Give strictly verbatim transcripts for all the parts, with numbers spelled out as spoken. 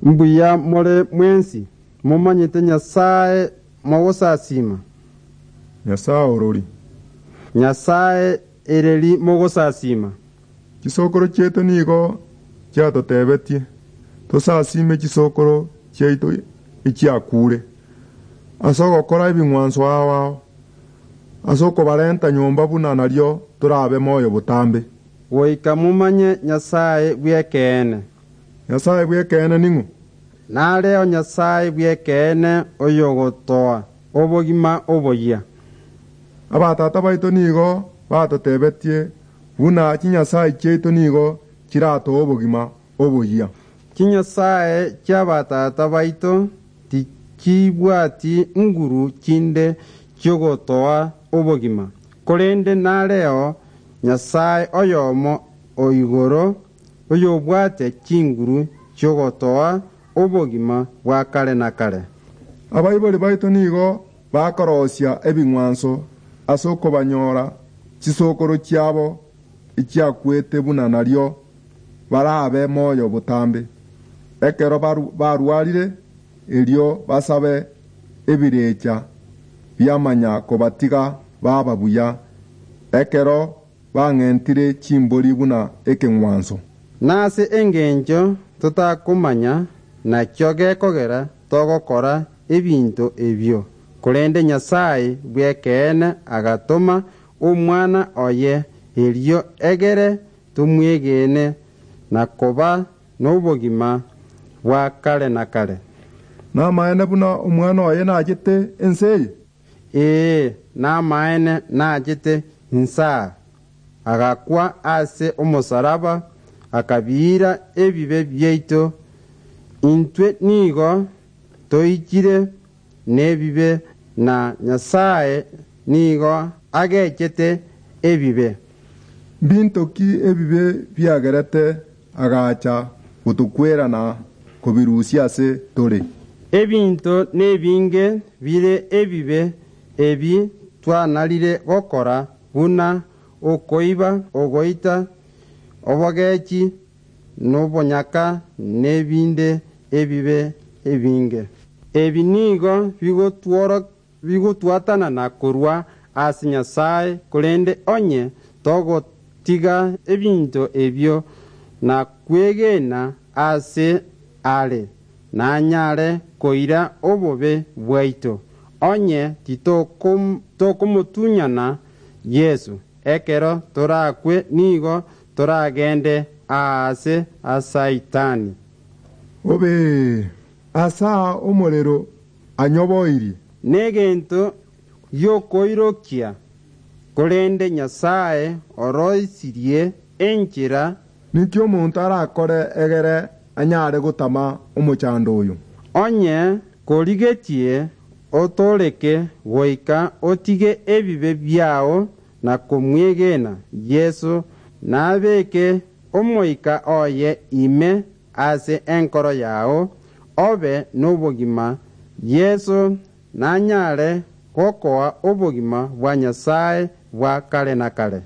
Mbuya more mwensi mumanyite Nyasaye mogosasima. Nyasaye orori. Nyasaye ereri mogosasima. Kisokoro cheto nigo kyatotebetie. Tosasime kisokoro cheito ikyakure. Asoko kora ibingwanso awao. Asoko barenta nyomba buna naryo turabe moyo butambe. Woika mumanye Nyasaye bwekene. Nyasaye bwekene ningu. Naleo Nyasaye bwekene oyogotoa obogima oboya. Abatata baito nigo batotebetie buna kinyasaye cheito nigo kirato obogima oboya. Kinyasaye kyabatata baito tikibwati nguru kinde kyogotoa obogima. Kolende naleo Nyasaye oyomo oigoro oyobwate kinguru kyogotoa obogima bwa kale na kale. Abaiboli baito nigo bakorosya ebingwanso asoko banyora kisokoro kyabo ikyakwete buna naryo barabe moyo butambe. Ekero baru, barwarire elio basabe ebirecha byamanya kobatiga bababuya. Ekero bangentire chimboli buna ekengwanso. Nase engenjo tutakumanya na kyoge kogera togokora ebinto ebyo. Kolende Nyasaye bwekene agatoma umwana oye elio egere tumwegene na koba n'obogima bwa kale na kale. Namaene buna umwana oye najete enseye. Ee, namaene najete nsa. Agakwa ase omusaraba akabira ebibe byeito. Intwe nigo toikire nebibe na Nyasaye nigo agechete ebibe. Bintoki ebibe byagerete agacha gutukwera na kubirusia se tore. Ebinto nebinge bire ebibe ebi twanalire gokora buna okoiba ogoita obogechi nobonyaka nebinde ebibe ebinge. Ebi nigo bigotwora bigotwatana na korwa ase Nyasaye kolende onye togotiga ebinto ebyo na kwegena ase ale na nyare koira obobe bwaito onye titokum tokumutunyana Yesu. Ekero torakwe nigo toragende ase asaitani. Obe asa omorero anyoboiri. Negento yokoirokia kolende Nyasaye oroisirie enchira nikyo omuntu arakore egere anyare gutama omuchando oyo. Onye korigetie otoreke goika otige ebibe byao na kumwegena Yesu nabeke omoika oye ime ase enkoro yao obe n'obogima Yesu nanyare kokoa obogima bwa Nyasaye bwa kale na kale.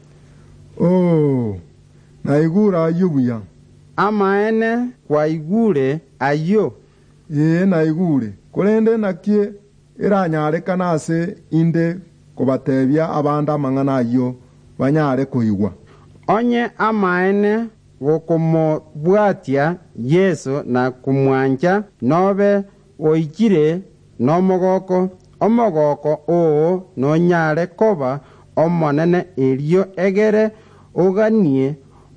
Oh, naigura ayubuya. Amaene kwa igure ayo. Ye naigure. Kolende nakie iranyare kanase inde kobatebya abanda mangana ayo banyare koigwa. Onye amaene gokomo bwatia Yesu na kumwanja nobe oikire nomogoko omogoko oo nonyare koba omonene elio egere oganie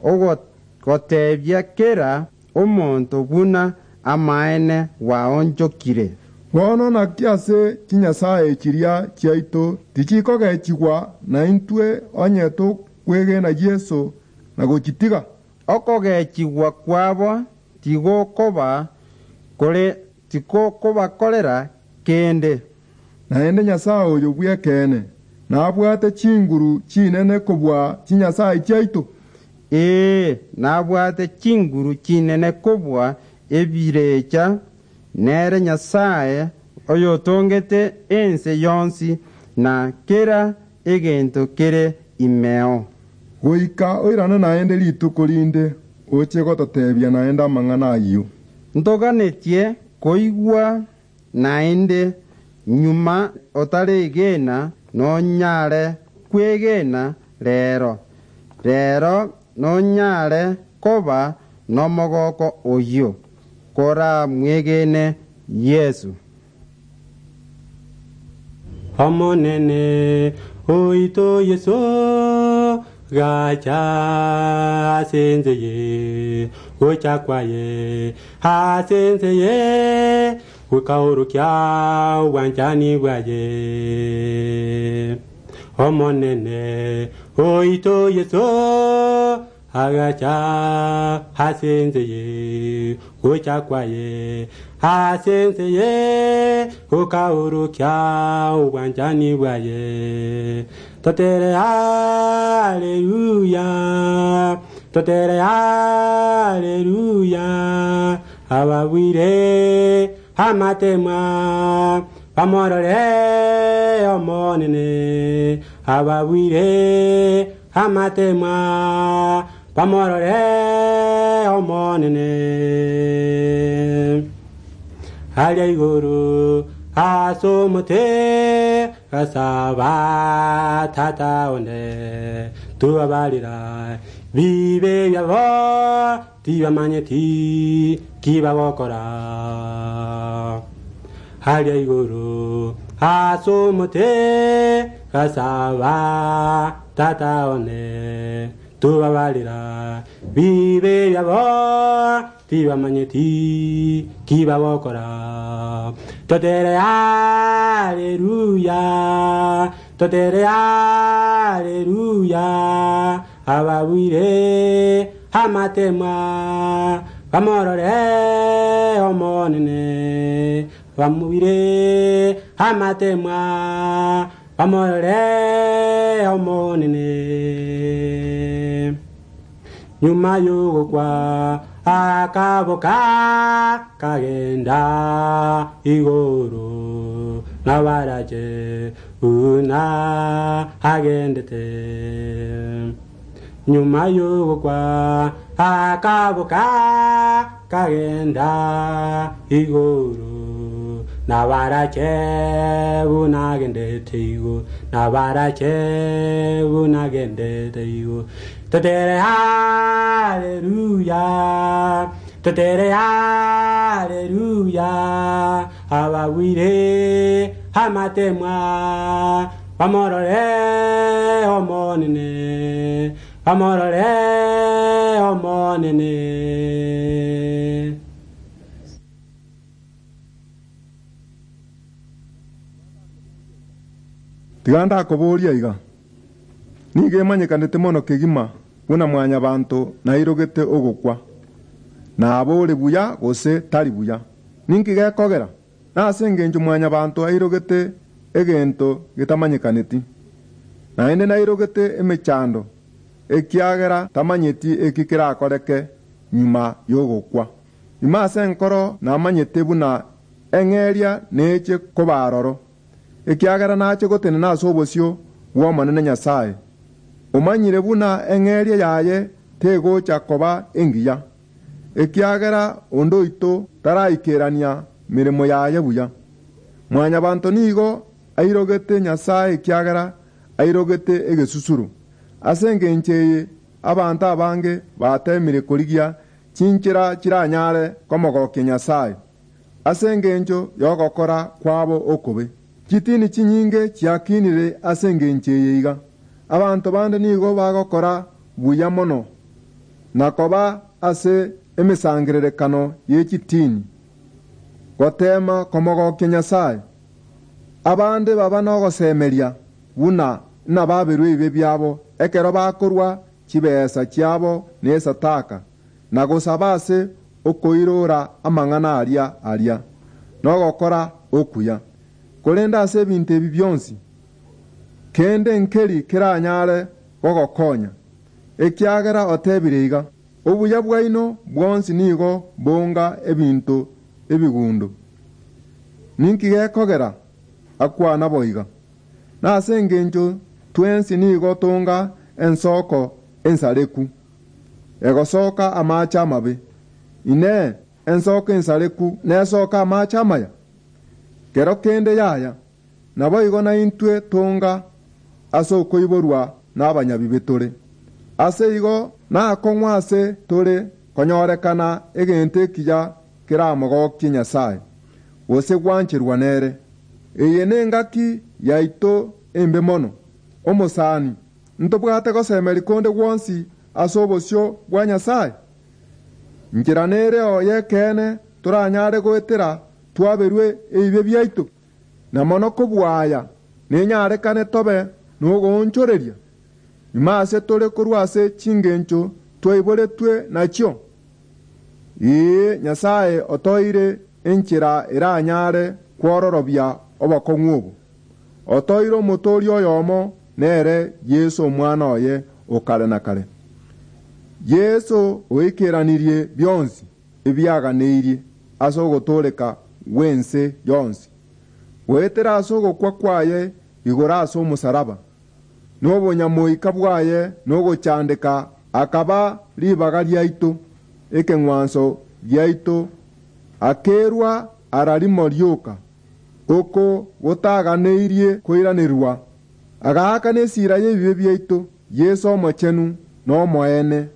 ogotebya kera omonto buna amaene waonjokire. Bono nakiase kinyasaye kiria kiaito tikikogechigwa na intwe onye to kwegena Yesu na gokitiga. Okogechigwa kwabo tigokoba kore tikokoba kolera kende. Naende Nyasaye oyo bwekene nabwate chinguru chinene kobwa kinyasaye kiaito. Ee, nabwate chinguru chinene kobwa ebirecha nere Nyasaye oyo tongete ense yonsi na kera egento kere imeo. Goika oirana naende lituko linde oche gototebia naenda mangana ayo. ntoganetie koigwa naende nyuma otarigena nonyare kwegena rero rero nonyare koba nomogoko oyo kora mwegene Yesu. Omonene oito Yesu gacha senzeye ochakwaye hasenzeye ukaurukia wanjani bwaye. Omonene oito Yesu agacha hasenzeye ochakwaye hasenzeye ukaurukia wanjani bwaye. Totere haleluya, totere haleluya, abawire hamatema pamorore omonene, abawire hamatema pamorore omonene. Halia iguru asomote kasaba tata one tuwa balira vive yavo tiwa manyeti kiba wokora. Halia iguru asomote kasaba tata one tuwa balira vive yavo tiwa manyeti kiba wokora. Totere haleluya, totere haleluya, abawire hamatema pamorore omonene, bamubire hamatema pamorore omonene. Nyuma yogokwa akaboka kagenda igoro nabaraje una agendete. Nyuma yogokwa akaboka kagenda igoro nabaraje una agendete igoro nabaraje una agendete igoro. Totere haleluya, totere haleluya, abawire hamatema pamorore omonene, pamorore omonene. Tiganda koboria iga nige manyekanete mono kegima buna mwanya bantu nairogete ogukwa na abore buya gose tari buya ninki gekogera nase ngenjo mwanya bantu airogete egento gitamanyekaneti naende nairogete emechando ekiagera tamanyeti ekikira akoreke nyuma yogukwa imase nkoro namanyete buna engeria neche kobaroro ekiagera nache gotene naso obosio bwa manene Nyasaye omanyire buna engeria yaye tegocha koba engiya ekiagera ondo ito taraikerania mirimo yaye buya mwanya bantu nigo airogete Nyasaye ekiagera airogete egesusuru asenge ncheye abantu abange batemire korigia chinchira kiranyare komogoke Nyasaye asenge ncho yogokora kwabo okobe kitini chinyinge chiakinire asenge ncheye iga abantu bande nigo bagokora buya mono nakoba ase emisangirerekano y'ekitini gotema komogoke Nyasaye abande baba nogosemeria buna nababirwe ibe byabo ekero bakorwa kibesa kyabo nesataka nagosabase okoirora amang'ana aria aria nogokora okuya kolenda ase ebintu ebi byonsi kende nkeri kiranyare gogokonya ekiagera otebire iga obuya bwaino bwonsi nigo bonga ebintu ebigundo ninki gekogera akwana boiga nase ngenjo twensi nigo tonga ensoko ensareku egosoka amacha amabe ine ensoka ensaleku nesoka amache amaya kero kende yaya nabo igo na intwe tonga ase okoiborwa n'abanyabibe tore ase igo nakong'wa ase tore konyorekana egento ekiya keramogokia Nyasaye gose gwancherwa nere. Eye nengaki yaito embe mono omosani ntobwate gosemeri konde gwonsi ase obosio bwa Nyasaye nkira nere oye kene turanyare gwetera twaberwe eibe byaitu na mono kobwaya nenyarekane tobe nogonchoreria imase tore korwa ase chingencho twoiboretwe nakio. Ee Nyasaye otoire enchira eranyare kwororobia obokong'u obo otoire omotori oyomo nere Yesu omwana oye okare na kare. Yesu oikeranirie byonsi ebyaganeirie ase ogotoreka wense yonsi wetera ase ogokwa kwaye igora ase omusaraba n'obonyamoika bwaye n'ogochandika akaba ribaga riaito ekeng'wanso giaito akerwa ararimo rioka oko gotaganeirie koiranirwa agaka nesira y'ebibe byaitu Yesu omochenu n'omoene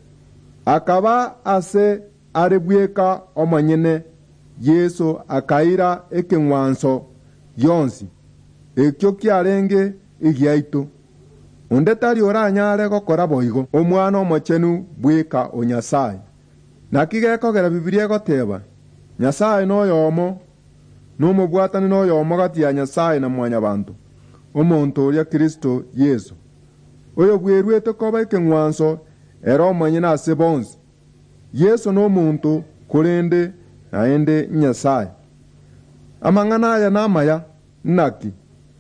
akaba ase arebweka omonyene Yesu akaira ekeng'wanso yonsi ekyo kiarenge egiaito onde tari oranyare gokora boigo omwana omochenu bweka o Nyasaye nakigekogera Bibilia egoteba Nyasaye noyomo n'omobwatani noyomo gati ya Nyasaye na mwanya bantu omonto oria Kristo Yesu oyo bwerwete koba ekeng'wanso era omonyene ase bonsi Yesu n'omonto korende naende Nyasaye. Amang'ana aya namaya naki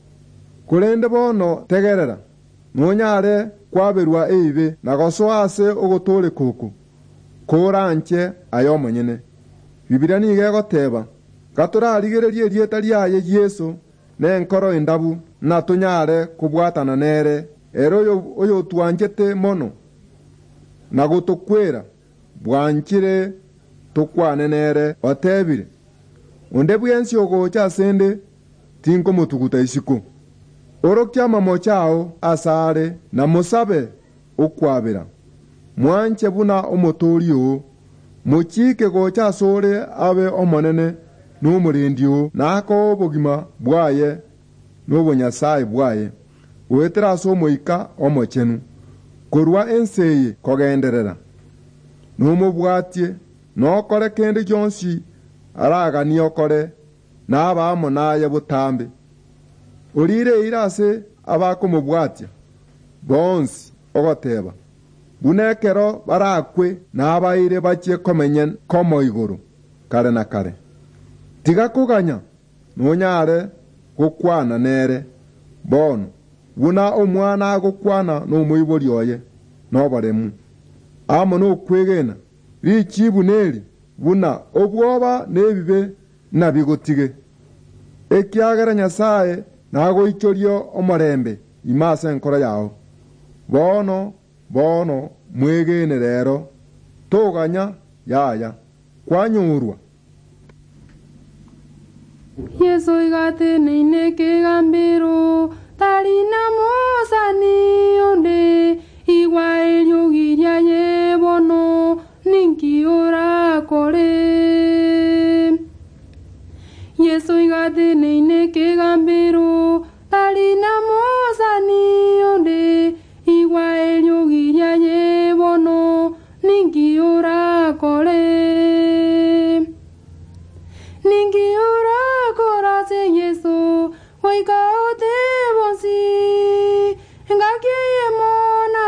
korende bono tegerera nonyare kwaberwa eibe na gosoa ase ogotore koko koranche ayo monyene. Bibilia niga egoteba gatorarigererie erieta riaye Yesu nenkoro endabu natonyare kubwatana nere ero oyo oyo twanchete mono na gotokwera bwanchire tokwane nere otebire onde bwensi ogocha asende tinko motuguta isiko orokia mamo chao asare na musabe okwabira mwanche buna omotorio mochike gocha asore abe omonene n'umurendio nako bogima bwaye n'obonyasaye bwaye wetera so moika omochenu korwa enseye kogenderera n'omubwatie nokore kende jonsi aragani okore n'abamo naye butambe orire irase abakomubwatia bonsi ogoteba bunekero barakwe n'abaire bachie komenyen komo iguru kare na kare tiga kuganya nonyare gukwana nere bono buna omwana agukwana n'omuibori oye nobaremu amo n'okwegena richibu neri buna obwoba nebibe nabigotige ekiagera Nyasaye nagoichorio omorembe imase enkoro yao bono bono mwegene rero toganya yaya kwanyurwa Yesu igate neine kegambiro tarina mosani onde igwa eliogiria yebono ninki ora kore Yesu igate neine kegambiro tarina mosani onde igwa eliogiria yebono ninki ora kore ninki ora kora se Yesu oika ote bonsi ngaki yemona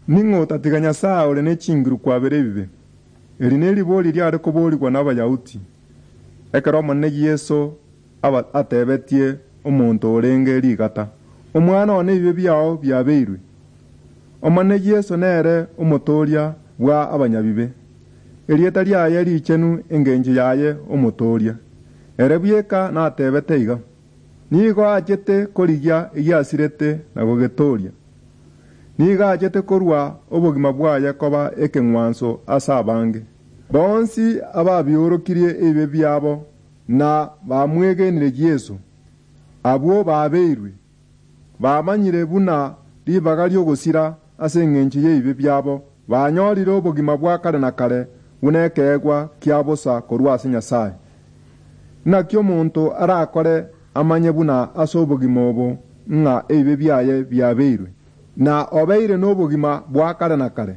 ning'o tatiga Nyasaye ore ne chinguru kwabere ebibe eri neribori riare koborigwa n'abayahudi ekero omonene Yesu aba atebetie omonto orenge rigata omwana one ebibe byao byabeirwe omonene Yesu nere omotoria bwa abanyabibe erieta riaye richenu engenje yaye omotoria ere bieka natebete iga nigo achete korigia igiasirete na gogetoria nigo achete korwa obogima bwaye koba ekeng'wanso ase abange bonsi ababiorokirie ebibe byabo na bamwegenire Yesu abwo babeirwe bamanyire buna ribaga ryogosira ase eng'enche y'ebibe byabo banyorire obogima bwa kare na kare bunekegwa kiabosa korwa ase Nyasaye nakio omonto arakore amanye buna ase obogima obo ng'a ebibe byaye byabeirwe na obeire n'obogima bwa kare na kare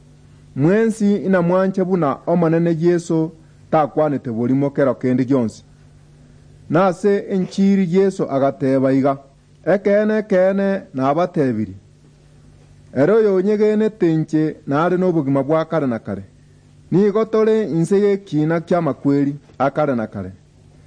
mwensi ina mwanche buna omonene Yesu takwanete borimo kero kende gionsi nase enchiri Yesu agateba iga ekene kene nabatebiri ero yonyegene tenche nare n'obogima bwa kare na kare nigo tore inse y'ekina ky'amakweri akare na kare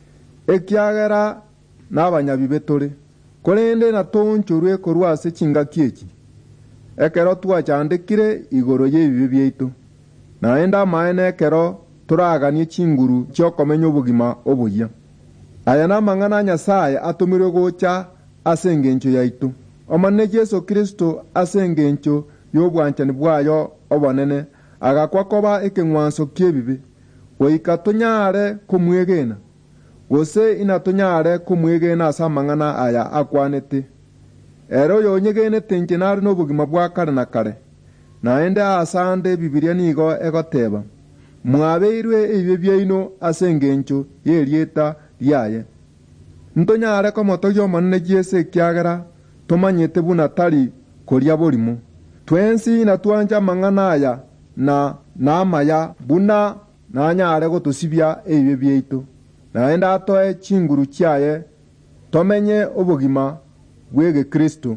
ekiagera n'abanyabibe tore korende na tonchorwe korwa ase chingaki eki ekero twachandikire igoro y'ebibe byaitu naende amaene ekero turaganie chinguru chiokomenya obogima obuya aya namang'ana Nyasaye atumirwe gocha ase engencho yaitu omonene Yesu Kristo ase engencho y'obwanchani bwayo obonene agakwa koba ekeng'wanso ky'ebibe goika tonyare kumwegena gose ina tonyare kumwegena ase amang'ana aya akwanete ero yonyegenete nche nare n'obogima bwa kare na kare naende asande Bibilia nigo egoteba mwabeirwe ebibe byaino ase engencho y'erieta riaye ntonyare komotogia omonene Yesu ekiagera tomanyete buna tari koria borimo twensi natwanja amang'ana aya na namaya buna nanyare gotosibia ebibe byaitu naende atoe chinguru chiaye tomenye obogima bwege Kristo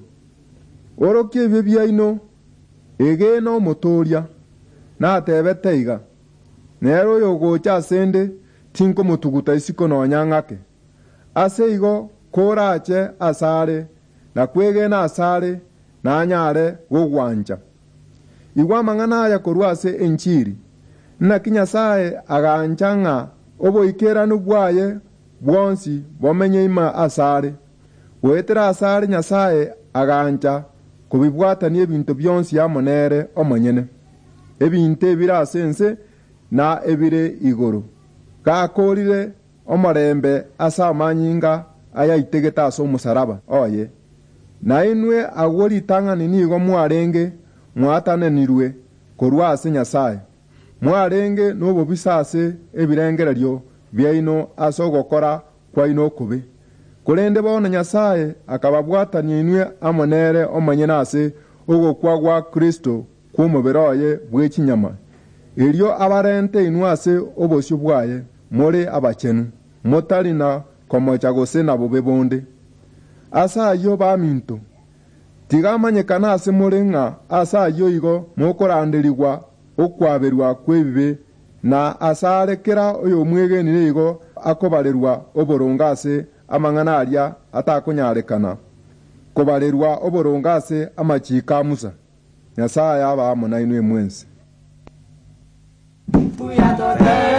orokie ebibe byaino egena omotoria natebete iga nero yogocha asende tinko motuguta isiko nonyang'ake ase igo korache asare na kwegena asare nanyare gogwanja igwa amang'ana aya korwa ase enchiri naki Nyasaye aganja ng'a oboikeranu bwaye bwonsi bomenye ima asare goetera asare Nyasaye aganja kubibwatania ebinto byonsi amonere omonyene ebinto ebire ase ense na ebire igoro gakorire omorembe ase amanyinga ayaitegete ase omusaraba oye na inwe agwo ritang'ani nigo mwarenge mwatanenirwe korwa ase Nyasaye mwarenge n'obobisa ase ebirengererio byaino ase ogokora kwaino okubi korende bono Nyasaye akababwatania inwe amonere omanyene ase ogokwa gwa Kristo kw'omubere oye bw'ekinyama erio abarente inwe ase obosio bwaye muri abachenu motari na komocha gose na bobe bonde asa ayo baminto tigamanyekana ase muri ng'a asa ayo igo mokorandirigwa okwaberwa kw'ebibe na asarekera oyo mwegenire igo akobarerwa oboronga ase amang'ana aria atakonyarekana kobarerwa oboronga ase amachika Musa Nyasaye aba amo nainwe mwense Uyatote